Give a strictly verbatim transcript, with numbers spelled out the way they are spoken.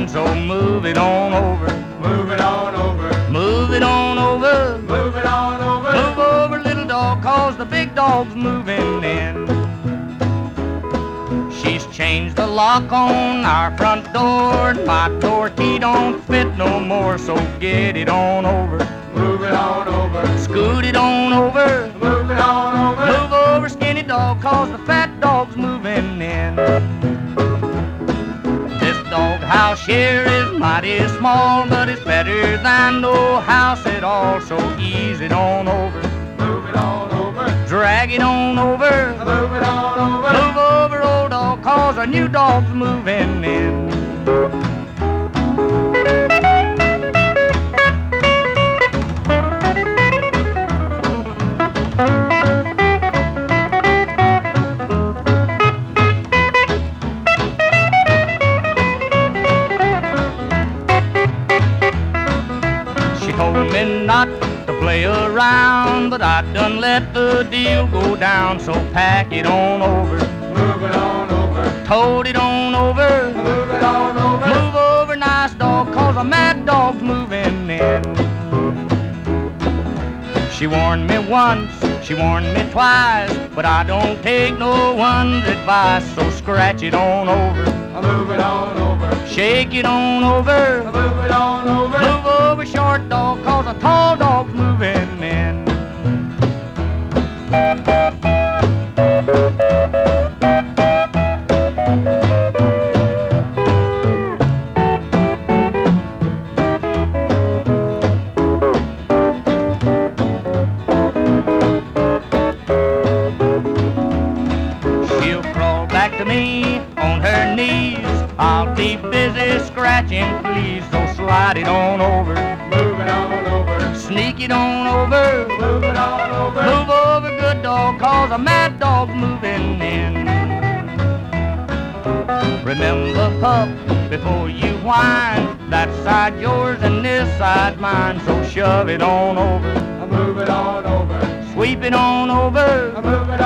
so move it on over. Move it on over. Move it on over. Move it on over. Move over, little dog, cause the big dog's moving in. She's changed the lock on our front door. My door key don't fit no more, so get it on over. Move it on over. Scoot it on over. Move it on over. Move over, skinny dog, cause the fat dog's moving in. This dog house here is mighty small, but it's better than no house at all, so ease it on over. Move it on over. Drag it on over. Move it on over. Move over, old dog, cause our new dog's moving in. She told me not to play around, but I done let the deal go down, so pack it on over. Move it on over. Tote it on over. Move it on over. Move over, nice dog, cause a mad dog's moving in. She warned me once, she warned me twice, but I don't take no one's advice, so scratch it on over. Move it on over. Shake it on over. Move it on over. Move over, short dog, cause a tall dog's moving in. She'll crawl back to me on her knees. I'll be busy scratching, please, so slide it on over. Move it on over. Sneak it on over. Move it on over. Move over, good dog, cause a mad dog's moving in. Remember, pup, before you whine, that side yours and this side mine, so shove it on over. Move it on over. Sweep it on over. Move it